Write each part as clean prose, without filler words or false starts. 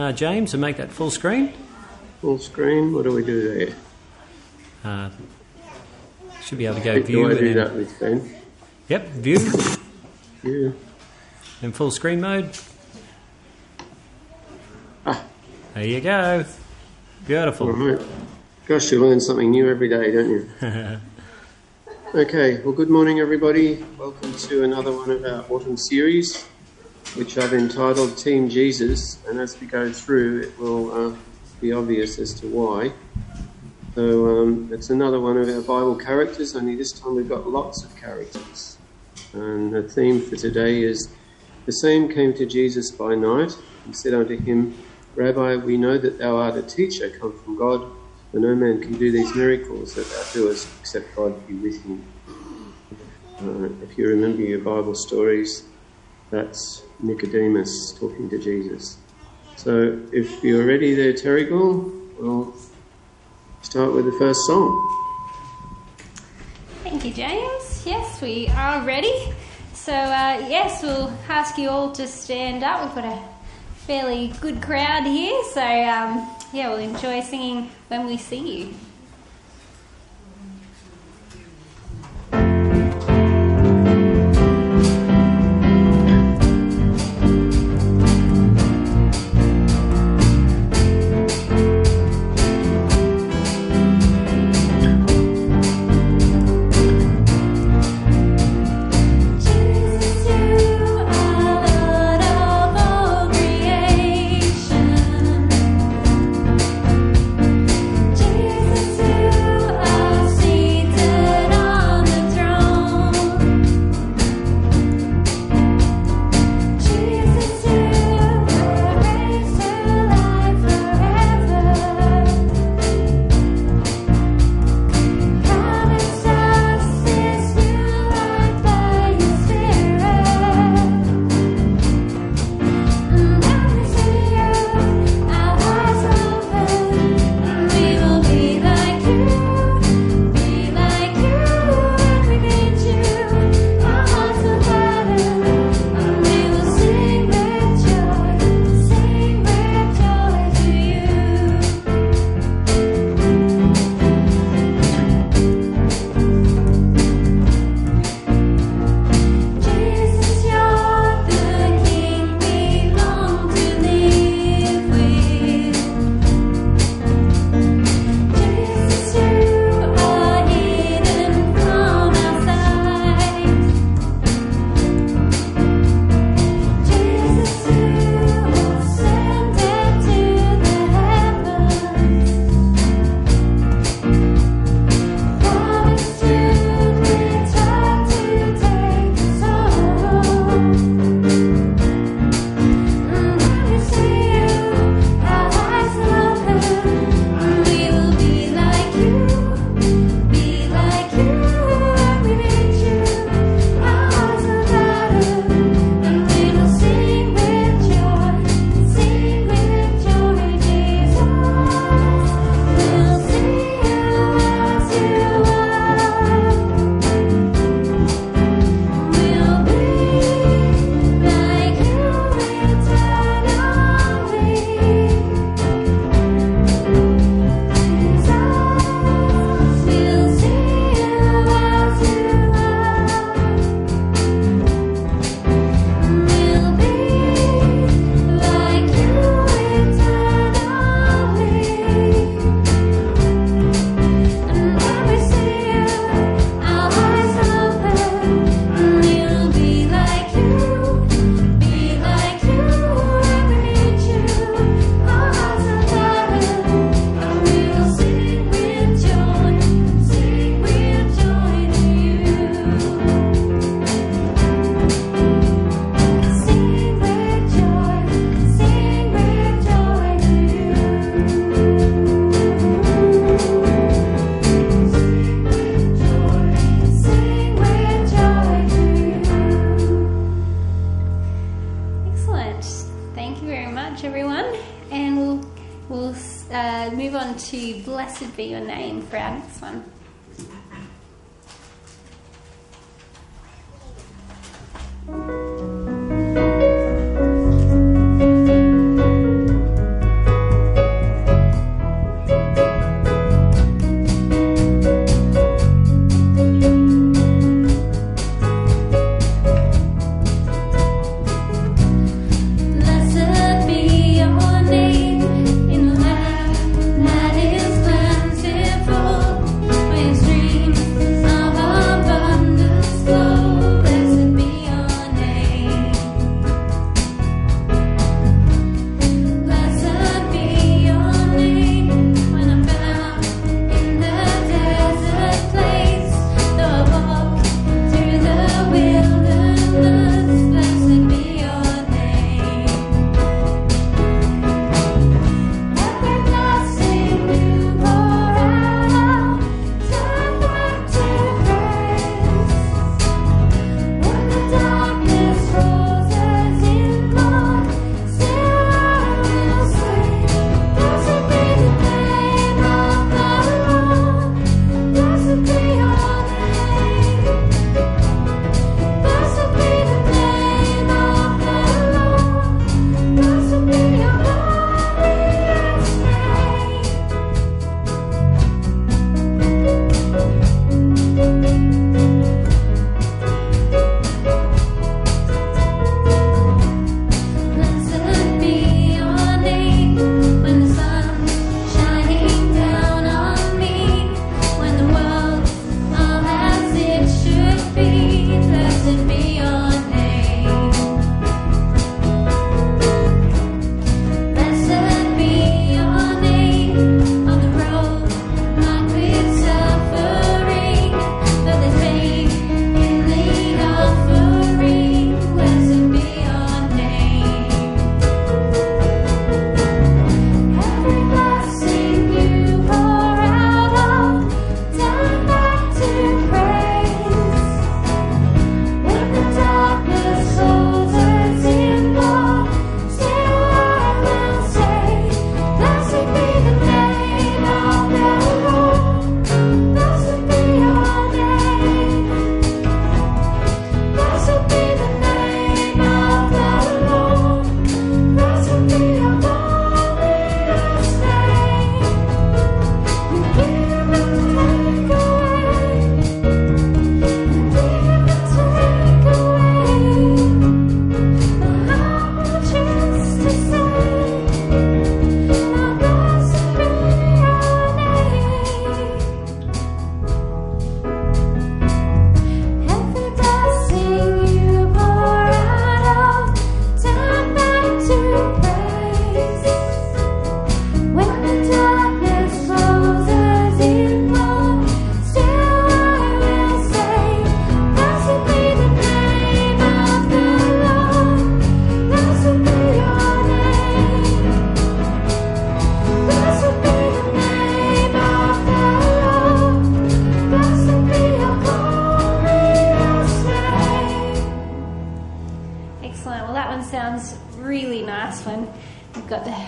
James, and make that full screen. Full screen, what do we do there? Should be able to go view. Do I do that with Ben? Yep, view. View. In full screen mode. There you go. Beautiful. All right. Gosh, you learn something new every day, don't you? Okay, well, good morning, everybody. Welcome to another one of our autumn series, which I've entitled Team Jesus, and as we go through, it will be obvious as to why. So it's another one of our Bible characters, only this time we've got lots of characters. And the theme for today is, the same came to Jesus by night, and said unto him, Rabbi, we know that thou art a teacher come from God, for no man can do these miracles that thou doest, except God be with him. If you remember your Bible stories, that's Nicodemus talking to Jesus. So if you're ready there, Terrigal, we'll start with the first song. Thank you, James. Yes, we are ready. So, yes, we'll ask you all to stand up. We've got a fairly good crowd here, so, yeah, we'll enjoy singing When We See You. Move on to Blessed Be Your Name for our next one.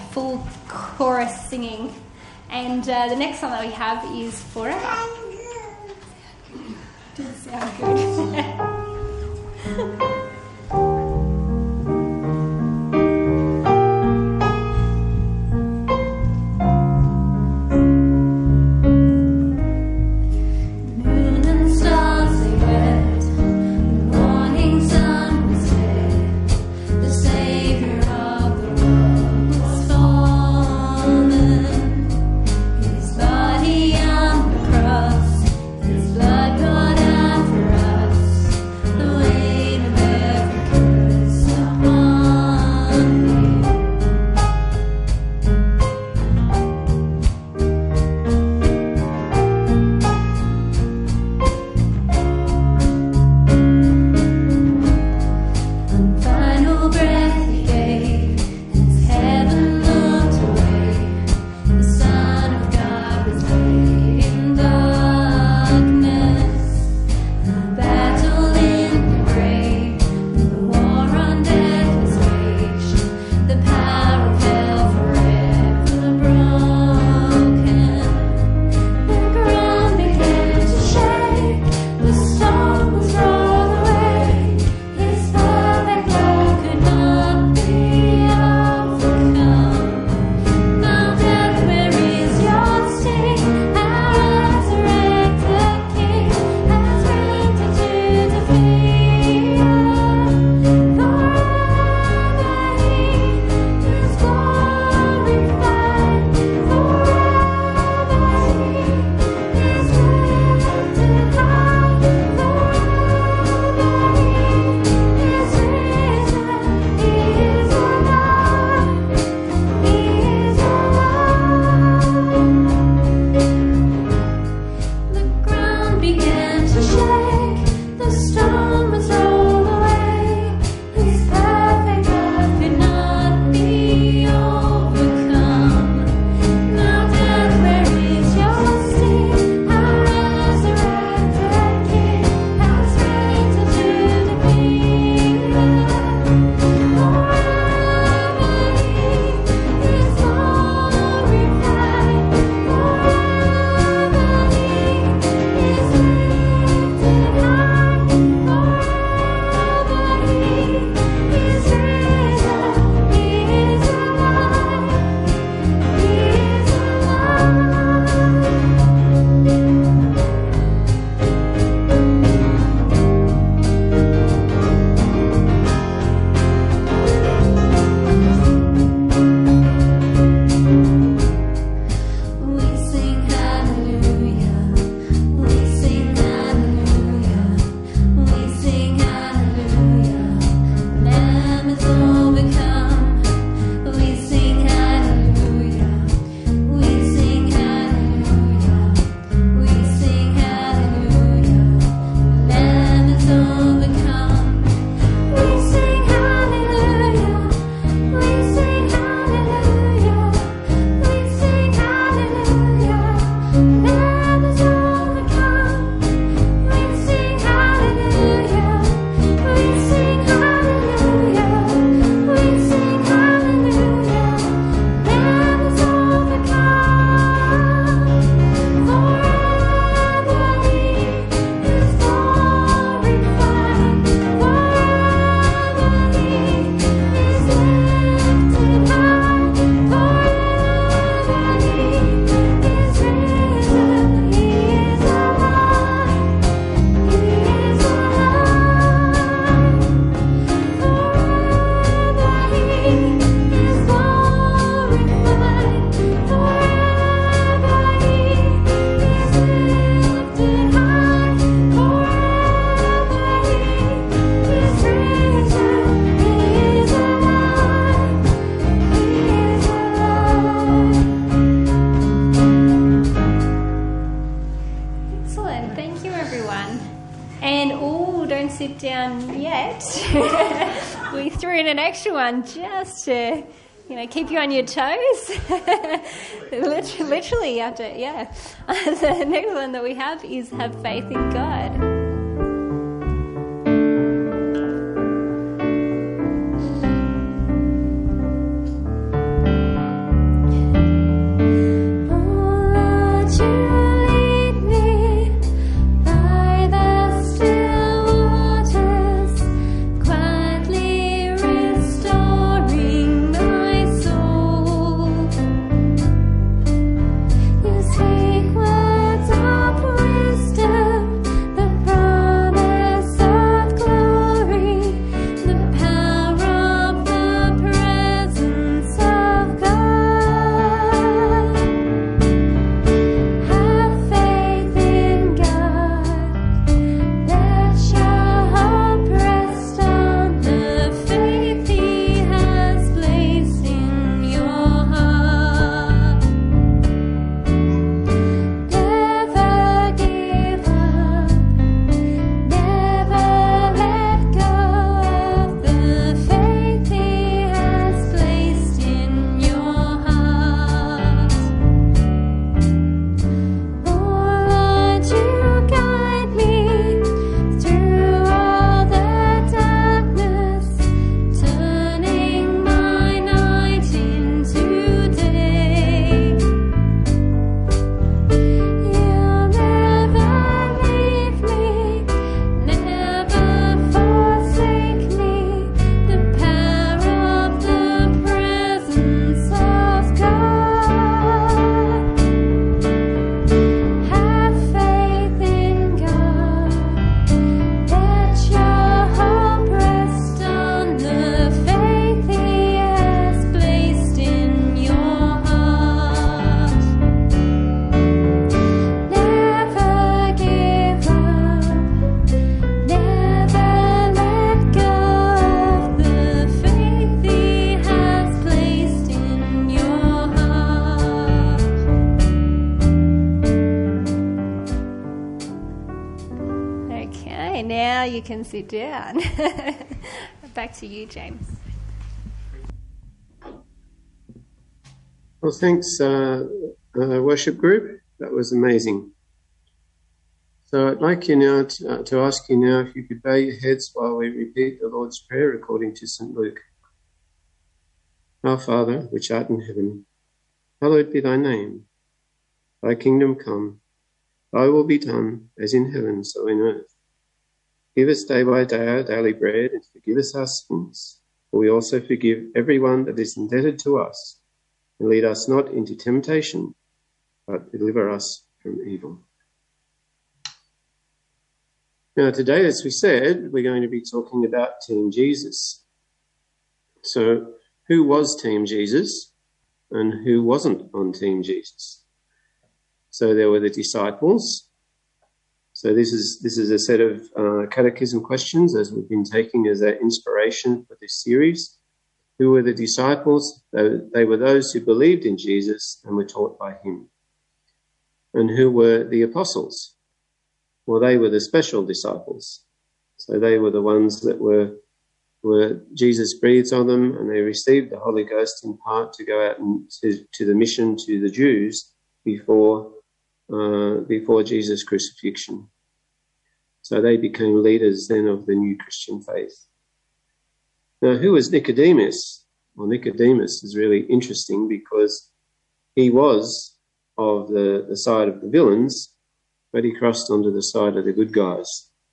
full chorus singing. And the next song that we have is Forever. Doesn't sound good. sit down yet. We threw in an extra one just to, keep you on your toes. Literally, you have to, yeah. The next one that we have is have faith in God. you can sit down. Back to you, James. Well, thanks, worship group. That was amazing. So I'd like you now to ask you now if you could bow your heads while we repeat the Lord's Prayer according to St. Luke. Our Father, which art in heaven, hallowed be thy name. Thy kingdom come, thy will be done, as in heaven, so in earth. Give us day by day our daily bread, and forgive us our sins, for we also forgive everyone that is indebted to us. And lead us not into temptation, but deliver us from evil. Now today, as we said, we're going to be talking about Team Jesus. So who was Team Jesus and who wasn't on Team Jesus? So there were the disciples. So this is a set of catechism questions as we've been taking as our inspiration for this series. Who were the disciples? They were those who believed in Jesus and were taught by him. And who were the apostles? Well, they were the special disciples. So they were the ones that were Jesus breathed on them, and they received the Holy Ghost in part to go out and to the mission to the Jews before Jesus' crucifixion. So they became leaders then of the new Christian faith. Now, who was Nicodemus? Well, Nicodemus is really interesting because he was of the side of the villains, but he crossed onto the side of the good guys.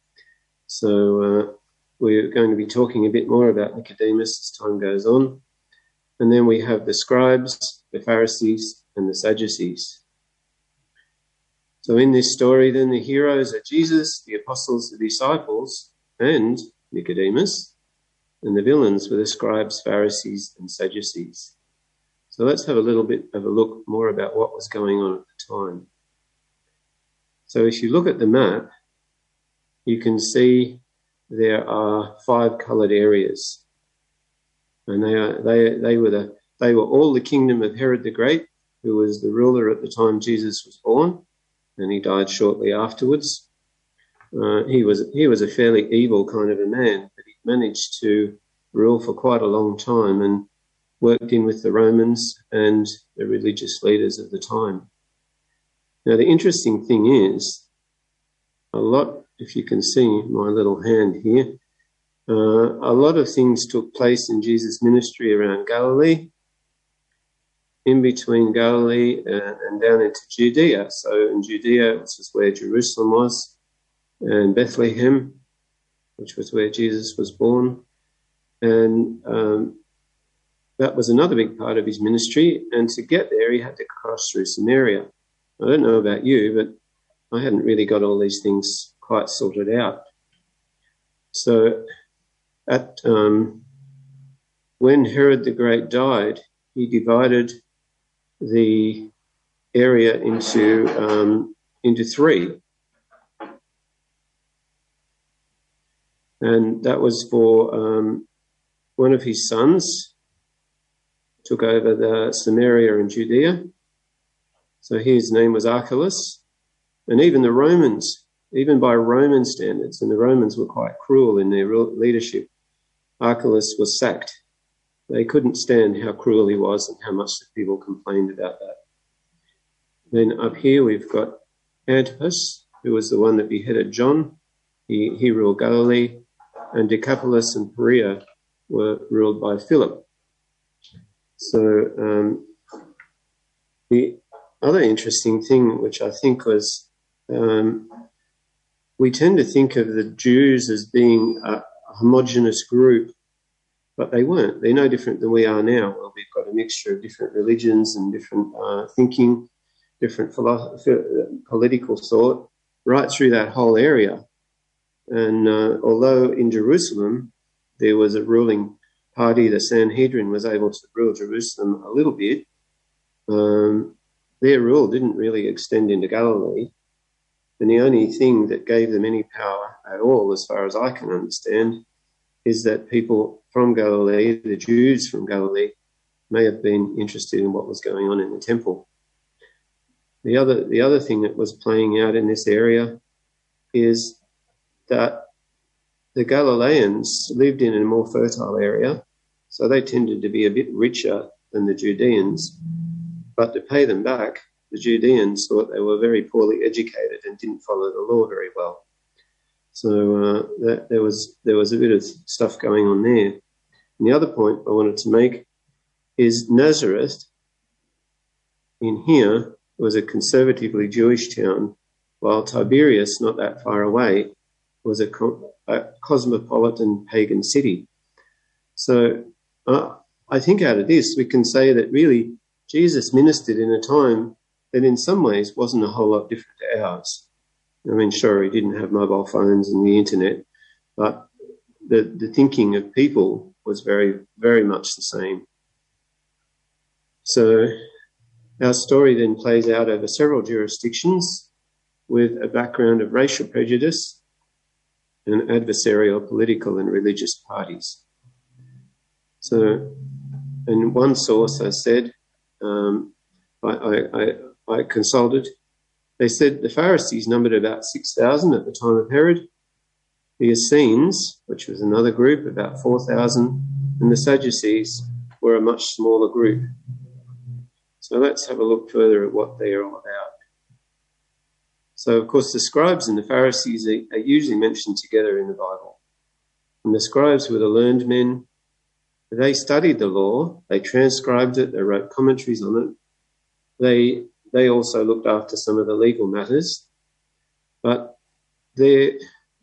So we're going to be talking a bit more about Nicodemus as time goes on. And then we have the scribes, the Pharisees, and the Sadducees. So in this story, then, the heroes are Jesus, the apostles, the disciples, and Nicodemus. And the villains were the scribes, Pharisees, and Sadducees. So let's have a little bit of a look more about what was going on at the time. So if you look at the map, you can see there are 5 coloured areas, and they were all the kingdom of Herod the Great, who was the ruler at the time Jesus was born, and he died shortly afterwards. He was a fairly evil kind of a man, but he managed to rule for quite a long time and worked in with the Romans and the religious leaders of the time. Now, the interesting thing is, if you can see my little hand here, a lot of things took place in Jesus' ministry around Galilee, in between Galilee and down into Judea. So in Judea, this is where Jerusalem was, and Bethlehem, which was where Jesus was born. And that was another big part of his ministry. And to get there, he had to cross through Samaria. I don't know about you, but I hadn't really got all these things quite sorted out. So when Herod the Great died, he divided the area into 3. And that was for one of his sons, took over the Samaria and Judea. So his name was Archelaus. And even the Romans, even by Roman standards, and the Romans were quite cruel in their leadership, Archelaus was sacked. They couldn't stand how cruel he was and how much the people complained about that. Then up here we've got Antipas, who was the one that beheaded John. He ruled Galilee. And Decapolis and Perea were ruled by Philip. So the other interesting thing, which I think was, we tend to think of the Jews as being a homogenous group, but they weren't. They're no different than we are now. Well, we've got a mixture of different religions and different thinking, different political thought, right through that whole area. And although in Jerusalem there was a ruling party, the Sanhedrin was able to rule Jerusalem a little bit, their rule didn't really extend into Galilee. And the only thing that gave them any power at all, as far as I can understand, is that people from Galilee, the Jews from Galilee, may have been interested in what was going on in the temple. The other thing that was playing out in this area is that the Galileans lived in a more fertile area, so they tended to be a bit richer than the Judeans. But to pay them back, the Judeans thought they were very poorly educated and didn't follow the law very well. So there was a bit of stuff going on there. And the other point I wanted to make is Nazareth in here was a conservatively Jewish town, while Tiberias, not that far away, was a cosmopolitan pagan city. So I think out of this we can say that really Jesus ministered in a time that in some ways wasn't a whole lot different to ours. I mean, sure, he didn't have mobile phones and the internet, but the thinking of people was very, very much the same. So our story then plays out over several jurisdictions with a background of racial prejudice and adversarial political and religious parties. So in one source I said, I consulted, they said the Pharisees numbered about 6,000 at the time of Herod, the Essenes, which was another group, about 4,000, and the Sadducees were a much smaller group. So let's have a look further at what they are all about. So, of course, the scribes and the Pharisees are usually mentioned together in the Bible. And the scribes were the learned men. They studied the law, they transcribed it, they wrote commentaries on it. They also looked after some of the legal matters, but their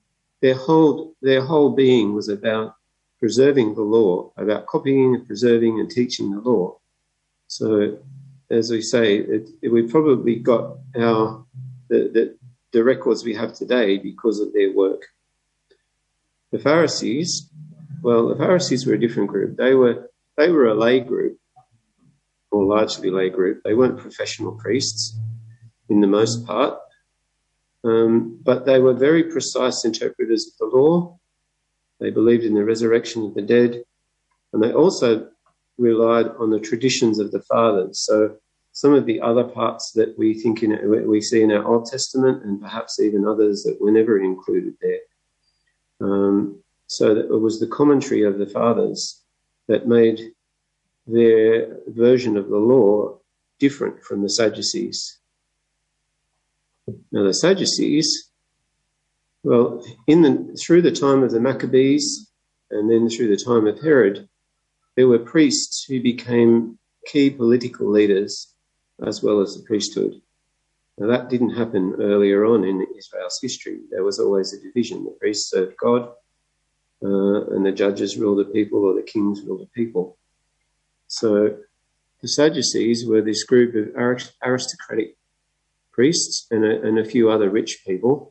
whole being was about preserving the law, about copying and preserving and teaching the law. So, as we say, we probably got the records we have today because of their work. The Pharisees were a different group. They were a lay group, or largely lay group. They weren't professional priests in the most part, but they were very precise interpreters of the law. They believed in the resurrection of the dead, and they also relied on the traditions of the fathers. So some of the other parts that we see in our Old Testament, and perhaps even others that were never included there. So that it was the commentary of the fathers that made their version of the law different from the Sadducees. Now the Sadducees, well, through the time of the Maccabees and then through the time of Herod, there were priests who became key political leaders as well as the priesthood. Now that didn't happen earlier on in Israel's history. There was always a division. The priests served God, and the judges ruled the people, or the kings ruled the people. So the Sadducees were this group of aristocratic priests and a few other rich people.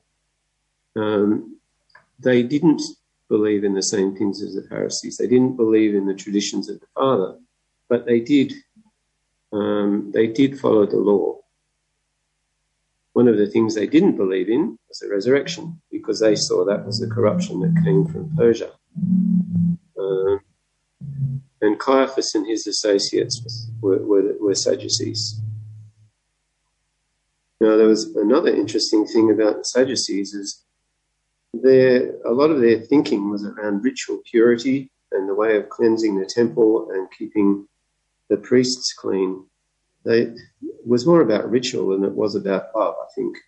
They didn't believe in the same things as the Pharisees. They didn't believe in the traditions of the Father, but they did follow the law. One of the things they didn't believe in was the resurrection, because they saw that was a corruption that came from Persia. And Caiaphas and his associates were Sadducees. Now, there was another interesting thing about the Sadducees is a lot of their thinking was around ritual purity and the way of cleansing the temple and keeping the priests clean. It was more about ritual than it was about love, I think.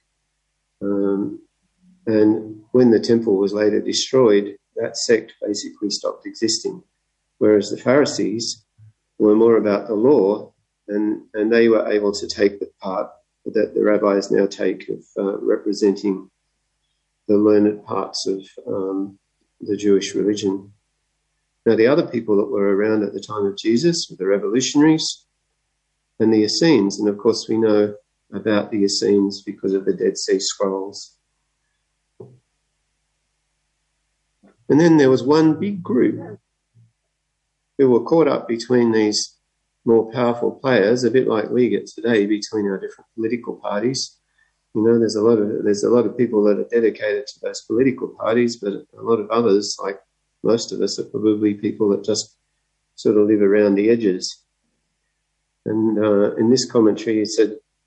And when the temple was later destroyed, that sect basically stopped existing. Whereas the Pharisees were more about the law, and they were able to take the part that the rabbis now take of representing the learned parts of the Jewish religion. Now, the other people that were around at the time of Jesus were the revolutionaries and the Essenes. And, of course, we know about the Essenes because of the Dead Sea Scrolls. And then there was one big group who were caught up between these more powerful players, a bit like we get today between our different political parties. You know, there's a lot of people that are dedicated to those political parties, but a lot of others, like most of us, are probably people that just sort of live around the edges. And in this commentary, he said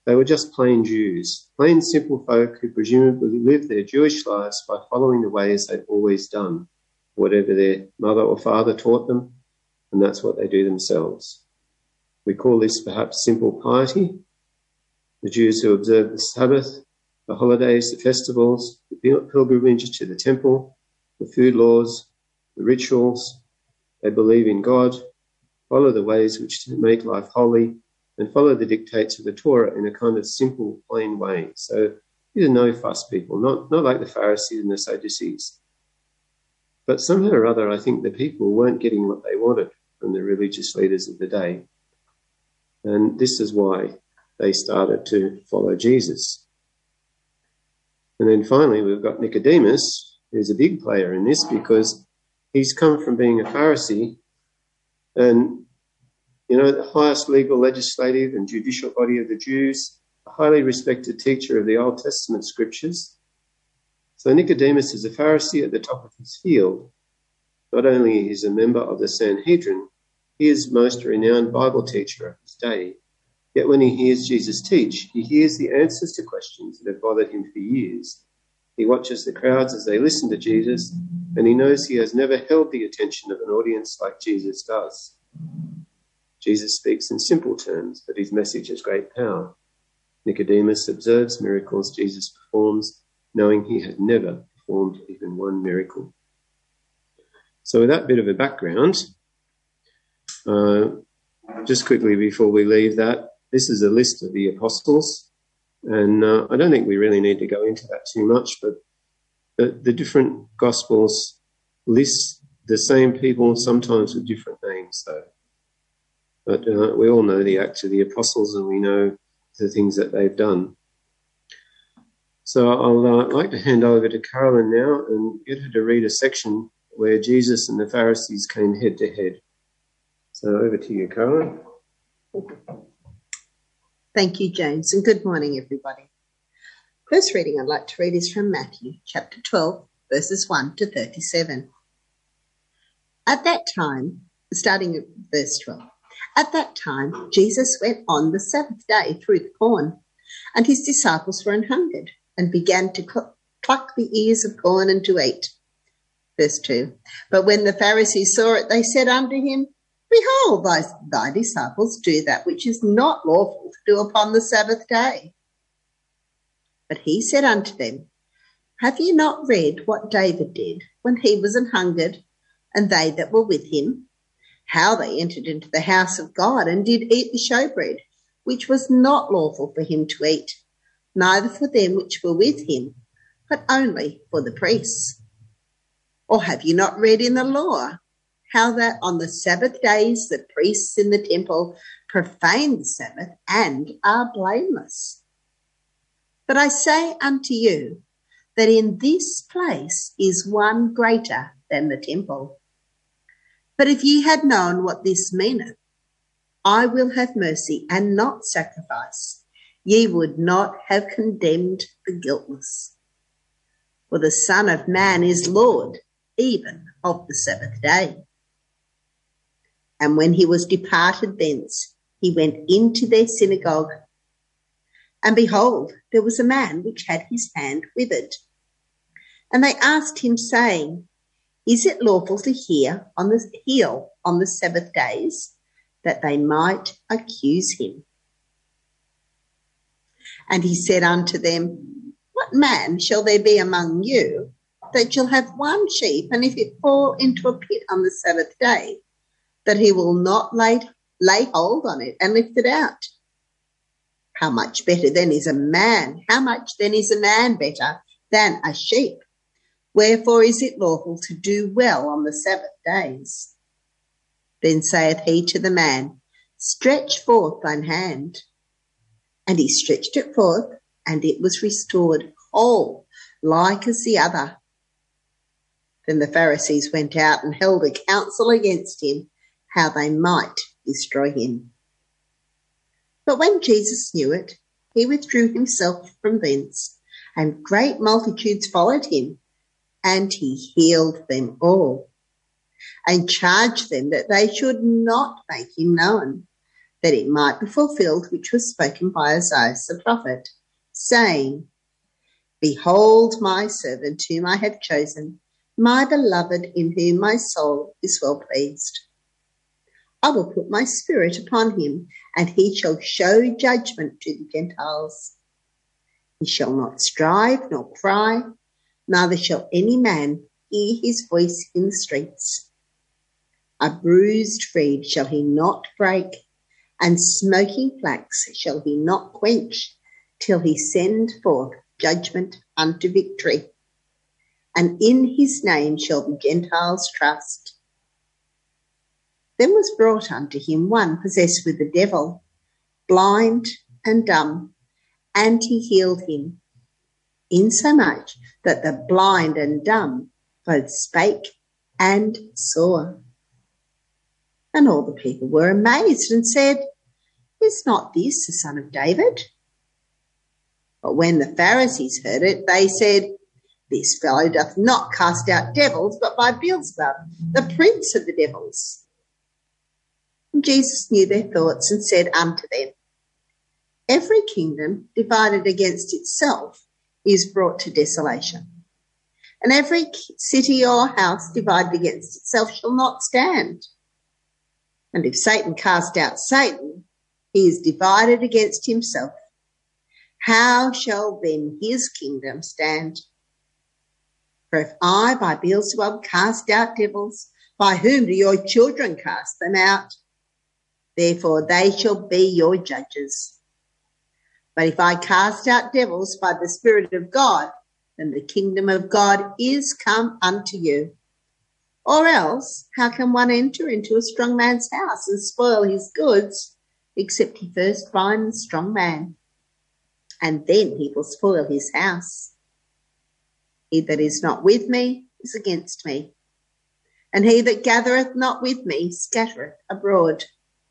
They were just plain Jews, plain simple folk who presumably lived their Jewish lives by following the ways they'd always done, whatever their mother or father taught them, and that's what they do themselves. We call this perhaps simple piety. The Jews who observe the Sabbath, the holidays, the festivals, the pilgrimages to the temple, the food laws, the rituals. They believe in God, follow the ways which make life holy, and follow the dictates of the Torah in a kind of simple, plain way. So these are no-fuss people, not like the Pharisees and the Sadducees. But somehow or other, I think the people weren't getting what they wanted from the religious leaders of the day. And this is why they started to follow Jesus. And then finally, we've got Nicodemus, who's a big player in this because he's come from being a Pharisee and, you know, the highest legal, legislative and judicial body of the Jews, a highly respected teacher of the Old Testament scriptures. So Nicodemus is a Pharisee at the top of his field. Not only is he a member of the Sanhedrin, he is the most renowned Bible teacher of his day. Yet when he hears Jesus teach, he hears the answers to questions that have bothered him for years. He watches the crowds as they listen to Jesus, and he knows he has never held the attention of an audience like Jesus does. Jesus speaks in simple terms, but his message has great power. Nicodemus observes miracles Jesus performs, knowing he had never performed even one miracle. So with that bit of a background, just quickly before we leave that, this is a list of the apostles, and I don't think we really need to go into that too much, but the different Gospels list the same people, sometimes with different names, though. But we all know the Acts of the Apostles, and we know the things that they've done. So I'll like to hand over to Carolyn now and get her to read a section where Jesus and the Pharisees came head to head. So over to you, Carolyn. Thank you, James, and good morning, everybody. First reading I'd like to read is from Matthew chapter 12, verses 1 to 37. At that time, starting at verse 12, at that time Jesus went on the Sabbath day through the corn, and his disciples were an-hungered, and began to pluck the ears of corn and to eat. Verse 2, but when the Pharisees saw it, they said unto him, Behold, thy disciples do that which is not lawful to do upon the Sabbath day. But he said unto them, Have ye not read what David did when he was an-hungered, and they that were with him, how they entered into the house of God and did eat the showbread, which was not lawful for him to eat, neither for them which were with him, but only for the priests? Or have ye not read in the law, how that on the Sabbath days the priests in the temple profane the Sabbath and are blameless? But I say unto you that in this place is one greater than the temple. But if ye had known what this meaneth, I will have mercy and not sacrifice, ye would not have condemned the guiltless. For the Son of Man is Lord even of the Sabbath day. And when he was departed thence, he went into their synagogue. And behold, there was a man which had his hand withered. And they asked him, saying, Is it lawful to heal on the Sabbath days? That they might accuse him. And he said unto them, What man shall there be among you that shall have one sheep, and if it fall into a pit on the Sabbath day, that he will not lay hold on it and lift it out? How much better then is a man? How much then is a man better than a sheep? Wherefore is it lawful to do well on the Sabbath days? Then saith he to the man, Stretch forth thine hand. And he stretched it forth, and it was restored whole, like as the other. Then the Pharisees went out and held a council against him, how they might destroy him. But when Jesus knew it, he withdrew himself from thence, and great multitudes followed him, and he healed them all, and charged them that they should not make him known, that it might be fulfilled which was spoken by Isaiah the prophet, saying, Behold my servant whom I have chosen, my beloved in whom my soul is well pleased. I will put my spirit upon him, and he shall show judgment to the Gentiles. He shall not strive nor cry, neither shall any man hear his voice in the streets. A bruised reed shall he not break, and smoking flax shall he not quench, till he send forth judgment unto victory. And in his name shall the Gentiles trust. Then was brought unto him one possessed with the devil, blind and dumb, and he healed him, insomuch that the blind and dumb both spake and saw. And all the people were amazed and said, Is not this the son of David? But when the Pharisees heard it, they said, This fellow doth not cast out devils, but by Beelzebub, the prince of the devils. And Jesus knew their thoughts and said unto them, Every kingdom divided against itself is brought to desolation, and every city or house divided against itself shall not stand. And if Satan cast out Satan, he is divided against himself. How shall then his kingdom stand? For if I by Beelzebub cast out devils, by whom do your children cast them out? Therefore they shall be your judges. But if I cast out devils by the Spirit of God, then the kingdom of God is come unto you. Or else, how can one enter into a strong man's house and spoil his goods, except he first bind the strong man? And then he will spoil his house. He that is not with me is against me, and he that gathereth not with me scattereth abroad.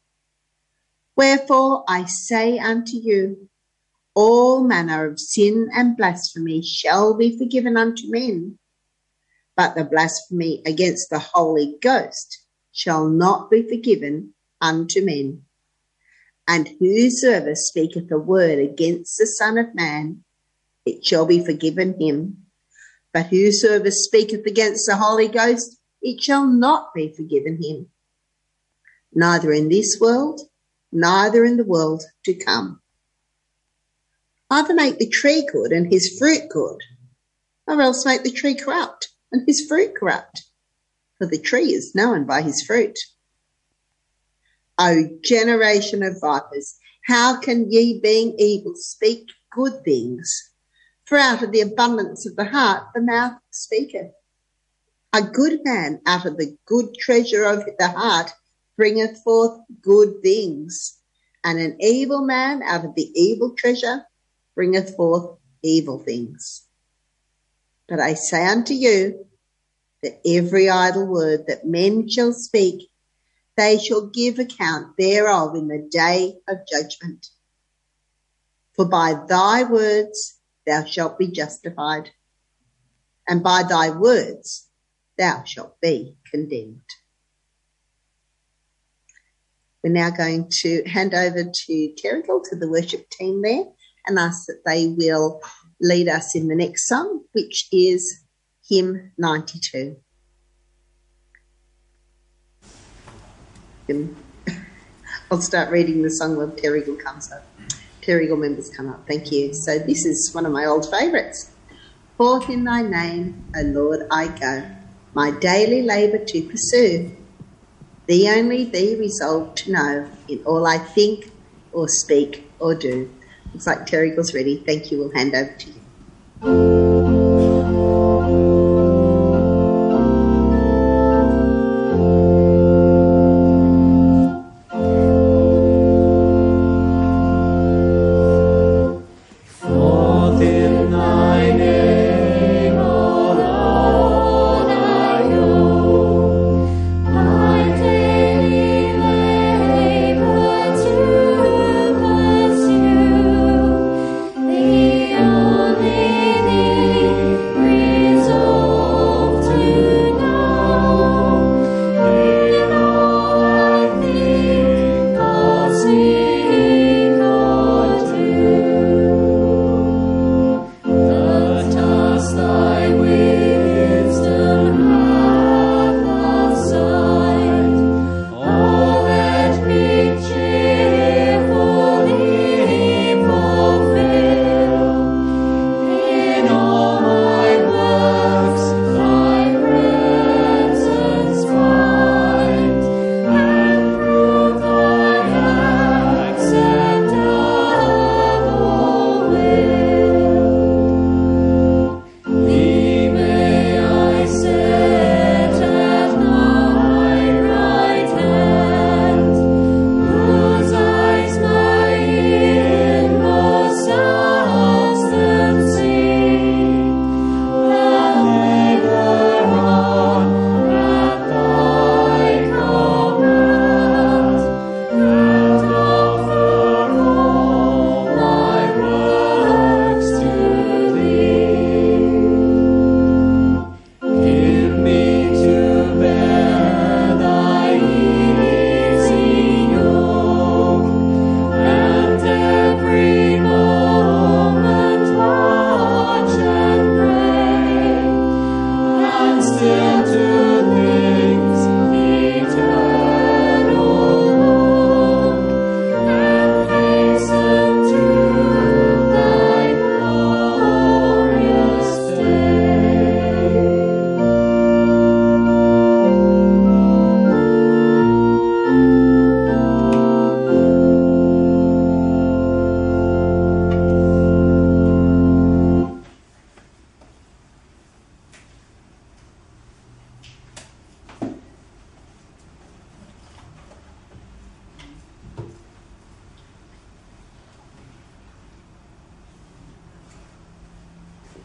Wherefore I say unto you, all manner of sin and blasphemy shall be forgiven unto men, but the blasphemy against the Holy Ghost shall not be forgiven unto men. And whosoever speaketh a word against the Son of Man, it shall be forgiven him. But whosoever speaketh against the Holy Ghost, it shall not be forgiven him, neither in this world, neither in the world to come. Either make the tree good and his fruit good, or else make the tree corrupt and his fruit corrupt, for the tree is known by his fruit. O generation of vipers, how can ye, being evil, speak good things? For out of the abundance of the heart the mouth speaketh. A good man out of the good treasure of the heart bringeth forth good things, and an evil man out of the evil treasure bringeth forth evil things. But I say unto you, that every idle word that men shall speak, they shall give account thereof in the day of judgment. For by thy words thou shalt be justified, and by thy words thou shalt be condemned. We're now going to hand over to Terrigal, to the worship team there, and ask that they will lead us in the next song, which is hymn 92. I'll start reading the song when Terrigal comes up. Terrigal members come up. Thank you. So this is one of my old favourites. Forth in thy name, O Lord, I go, my daily labour to pursue. Thee only, thee resolved to know, in all I think or speak or do. Looks like Terrigal's ready. Thank you. We'll hand over to you. The only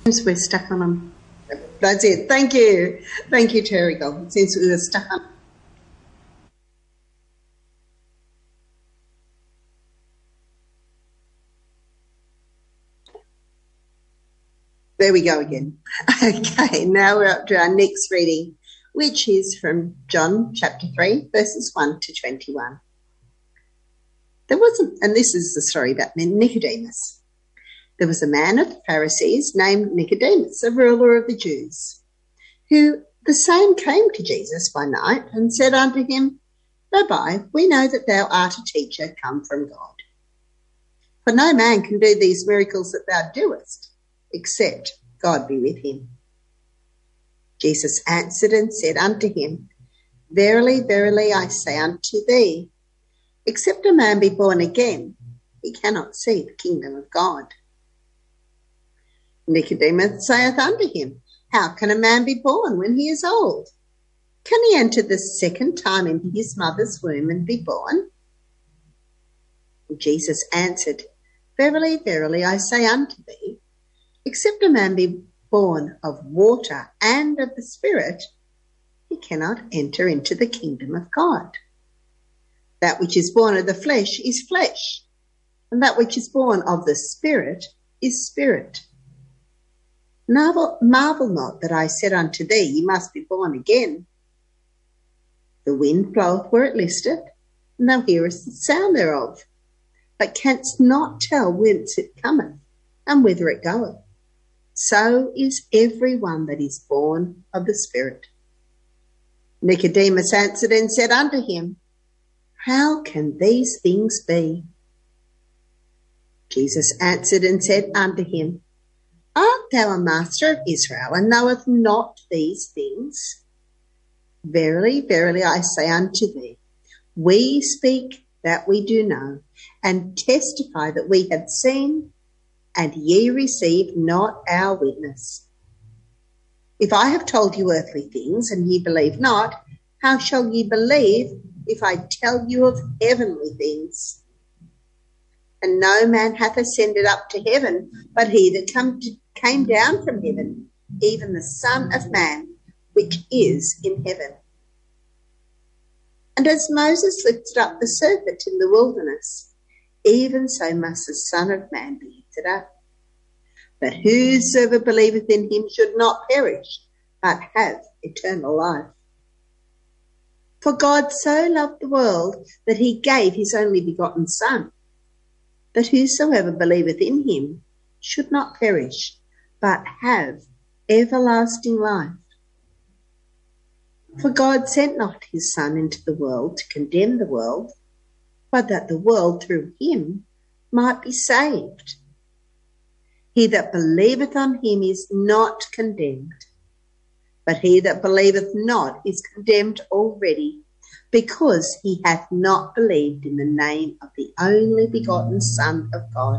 We're stuck on them. That's it. Thank you. Thank you, Terry Gold. Since we were stuck on. There we go again. Okay, now we're up to our next reading, which is from John chapter 3, verses 1 to 21. And this is the story about Nicodemus. There was a man of the Pharisees named Nicodemus, a ruler of the Jews, who the same came to Jesus by night and said unto him, Rabbi, we know that thou art a teacher come from God. For no man can do these miracles that thou doest, except God be with him. Jesus answered and said unto him, Verily, verily, I say unto thee, except a man be born again, he cannot see the kingdom of God. Nicodemus saith unto him, How can a man be born when he is old? Can he enter the second time into his mother's womb and be born? And Jesus answered, Verily, verily, I say unto thee, except a man be born of water and of the Spirit, he cannot enter into the kingdom of God. That which is born of the flesh is flesh, and that which is born of the Spirit is spirit. Marvel not that I said unto thee, Ye must be born again. The wind bloweth where it listeth, and thou hearest the sound thereof, but canst not tell whence it cometh, and whither it goeth. So is every one that is born of the Spirit. Nicodemus answered and said unto him, How can these things be? Jesus answered and said unto him, Art thou a master of Israel, and knowest not these things? Verily, verily, I say unto thee, we speak that we do know, and testify that we have seen, and ye receive not our witness. If I have told you earthly things, and ye believe not, how shall ye believe if I tell you of heavenly things? And no man hath ascended up to heaven, but he that came down from heaven, even the Son of Man, which is in heaven. And as Moses lifted up the serpent in the wilderness, even so must the Son of Man be lifted up, that whosoever believeth in him should not perish, but have eternal life. For God so loved the world that he gave his only begotten Son, that whosoever believeth in him should not perish, but have everlasting life. For God sent not his Son into the world to condemn the world, but that the world through him might be saved. He that believeth on him is not condemned, but he that believeth not is condemned already, because he hath not believed in the name of the only begotten Son of God.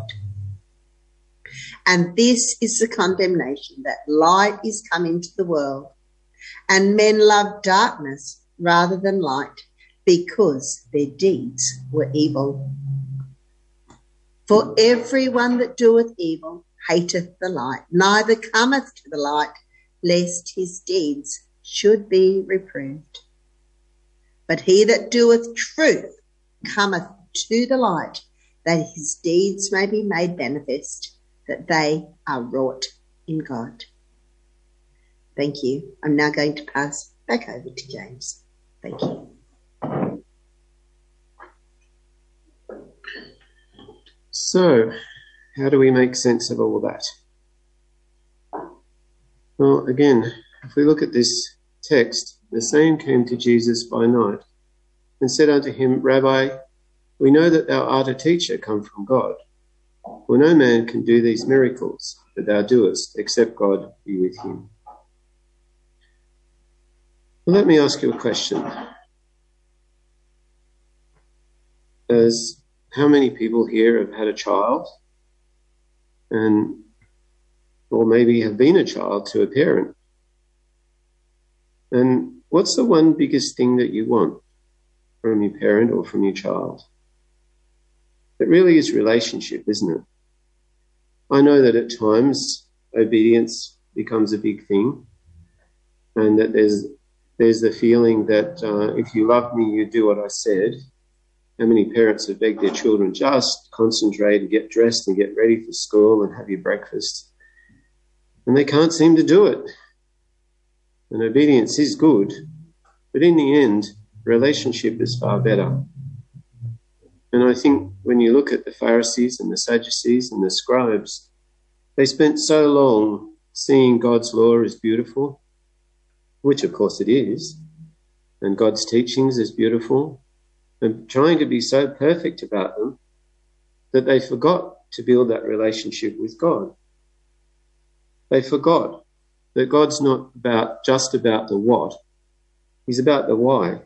And this is the condemnation, that light is come into the world, and men love darkness rather than light, because their deeds were evil. For every one that doeth evil hateth the light, neither cometh to the light, lest his deeds should be reproved. But he that doeth truth cometh to the light, that his deeds may be made manifest, that they are wrought in God. Thank you. I'm now going to pass back over to James. Thank you. So, how do we make sense of all that? Well, again, if we look at this text, the same came to Jesus by night and said unto him, Rabbi, we know that thou art a teacher come from God. For no man can do these miracles that thou doest, except God be with him. Well, let me ask you a question. How many people here have had a child or maybe have been a child to a parent? And what's the one biggest thing that you want from your parent or from your child? It really is relationship, isn't it? I know that at times obedience becomes a big thing, and that there's the feeling that if you love me, you do what I said. How many parents have begged their children, just concentrate and get dressed and get ready for school and have your breakfast? And they can't seem to do it. And obedience is good, but in the end, relationship is far better. And I think when you look at the Pharisees and the Sadducees and the scribes, they spent so long seeing God's law as beautiful, which of course it is, and God's teachings as beautiful, and trying to be so perfect about them that they forgot to build that relationship with God. They forgot that God's not just about the what, he's about the why.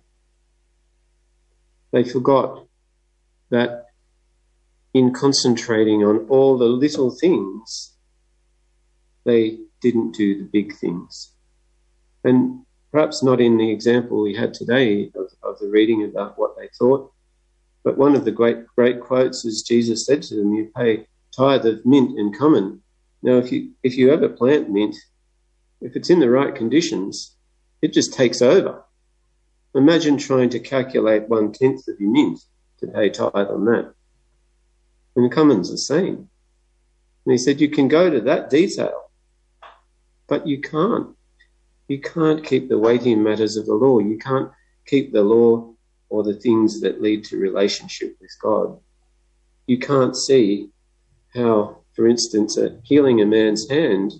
They forgot that in concentrating on all the little things, they didn't do the big things. And perhaps not in the example we had today of the reading about what they thought, but one of the great quotes is Jesus said to them, you pay tithe of mint and cumin. Now, if you ever plant mint, if it's in the right conditions, it just takes over. Imagine trying to calculate 1/10 of your mint to pay tithe on that. And the cumin's the same. And he said, you can go to that detail, but you can't. You can't keep the weighty matters of the law. You can't keep the law or the things that lead to relationship with God. You can't see how, for instance, healing a man's hand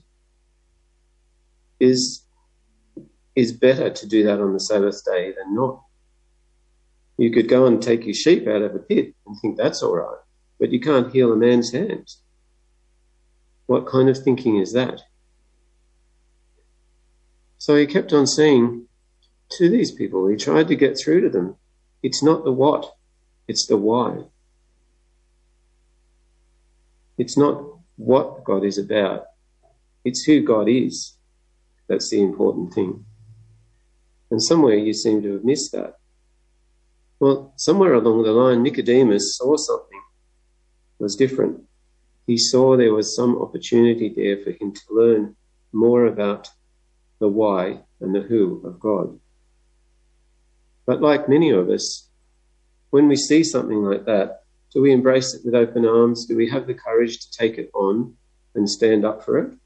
is better to do that on the Sabbath day than not. You could go and take your sheep out of a pit and think that's all right, but you can't heal a man's hand. What kind of thinking is that? So he kept on saying to these people, he tried to get through to them, it's not the what, it's the why. It's not what God is about, it's who God is. That's the important thing. And somewhere you seem to have missed that. Well, somewhere along the line, Nicodemus saw something was different. He saw there was some opportunity there for him to learn more about the why and the who of God. But like many of us, when we see something like that, do we embrace it with open arms? Do we have the courage to take it on and stand up for it?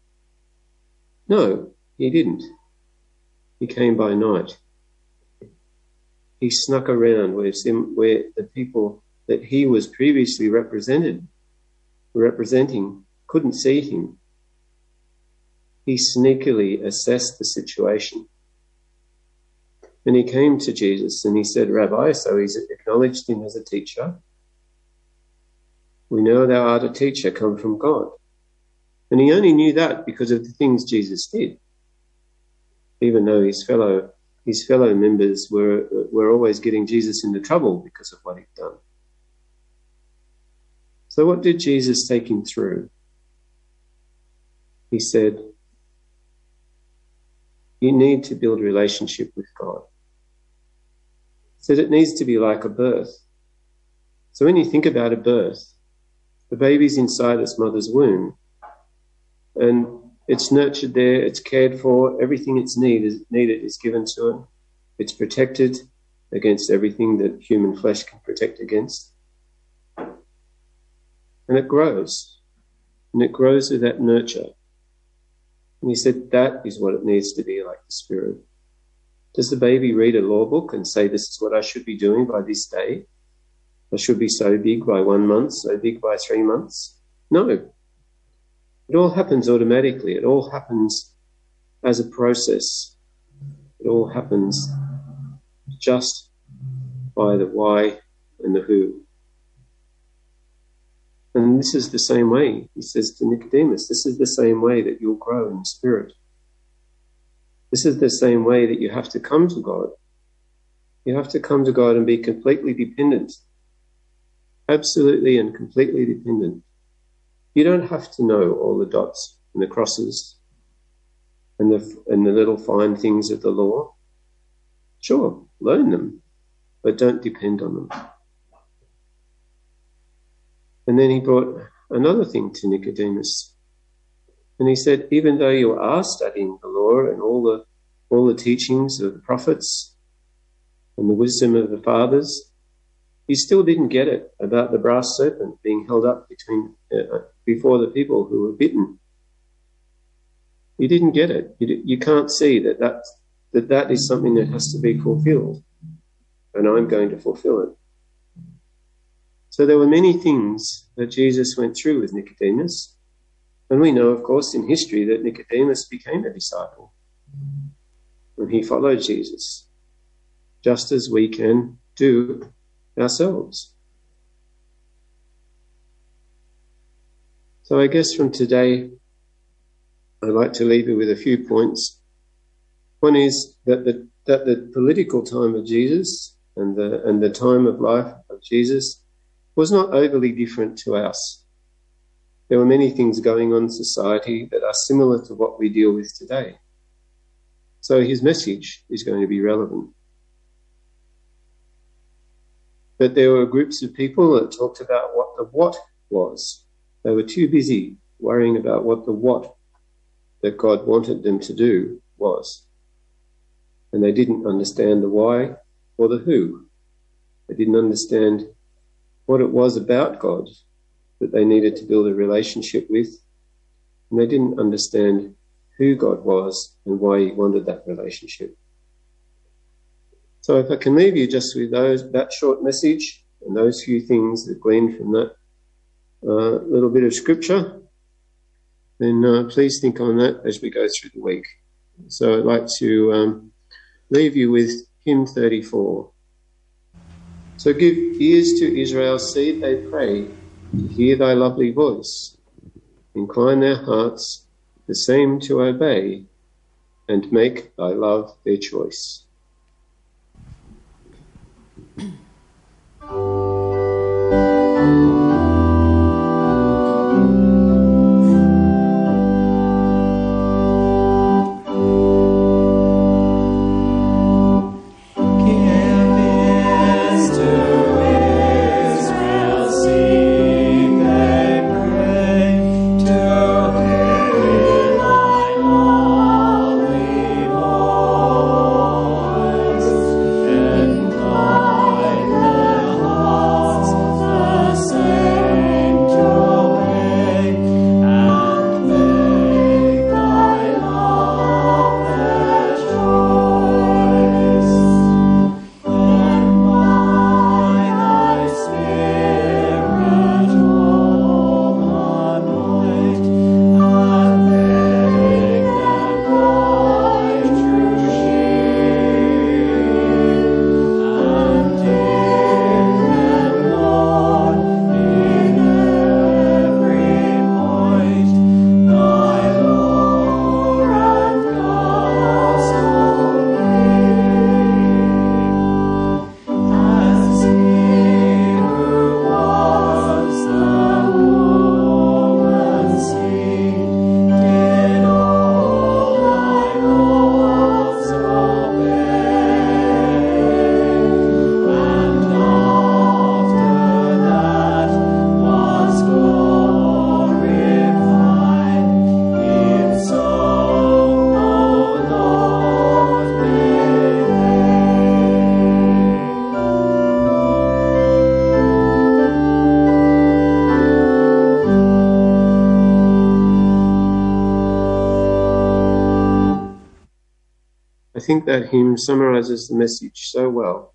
No, he didn't. He came by night. He snuck around where the people that he was previously representing couldn't see him. He sneakily assessed the situation. And he came to Jesus and he said, Rabbi, so he's acknowledged him as a teacher. We know thou art a teacher come from God. And he only knew that because of the things Jesus did. Even though his fellow members were always getting Jesus into trouble because of what he'd done. So what did Jesus take him through? He said, you need to build a relationship with God. He said it needs to be like a birth. So when you think about a birth, the baby's inside its mother's womb and it's nurtured there, it's cared for, everything it's needed is given to it. It's protected against everything that human flesh can protect against. And it grows. And it grows with that nurture. And he said that is what it needs to be like the Spirit. Does the baby read a law book and say, this is what I should be doing by this day? I should be so big by 1 month, so big by 3 months? No. It all happens automatically. It all happens as a process. It all happens just by the why and the who. And this is the same way, he says to Nicodemus, this is the same way that you'll grow in the Spirit. This is the same way that you have to come to God. You have to come to God and be completely dependent. Absolutely and completely dependent. You don't have to know all the dots and the crosses and the little fine things of the law. Sure, learn them, but don't depend on them. And then he brought another thing to Nicodemus. And he said, even though you are studying the law and all the teachings of the prophets and the wisdom of the fathers, you still didn't get it about the brass serpent being held up before the people who were bitten. You didn't get it. You can't see that is something that has to be fulfilled, and I'm going to fulfill it. So there were many things that Jesus went through with Nicodemus, and we know, of course, in history that Nicodemus became a disciple when he followed Jesus, just as we can do ourselves. So I guess from today, I'd like to leave you with a few points. One is that the political time of Jesus and the time of life of Jesus was not overly different to us. There were many things going on in society that are similar to what we deal with today. So his message is going to be relevant. But there were groups of people that talked about what the what was. They were too busy worrying about what the what that God wanted them to do was. And they didn't understand the why or the who. They didn't understand what it was about God that they needed to build a relationship with. And they didn't understand who God was and why he wanted that relationship. So if I can leave you just with that short message and those few things that gleaned from that little bit of scripture, then please think on that as we go through the week. So I'd like to leave you with hymn 34. So give ears to Israel's seed, they pray, to hear thy lovely voice. Incline their hearts the same to obey, and make thy love their choice. I think that hymn summarizes the message so well.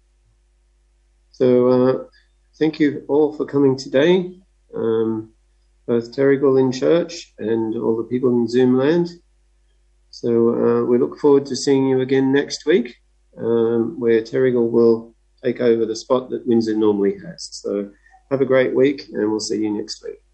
So thank you all for coming today, both Terrigal in church and all the people in Zoom land. So we look forward to seeing you again next week, where Terrigal will take over the spot that Windsor normally has. So have a great week, and we'll see you next week.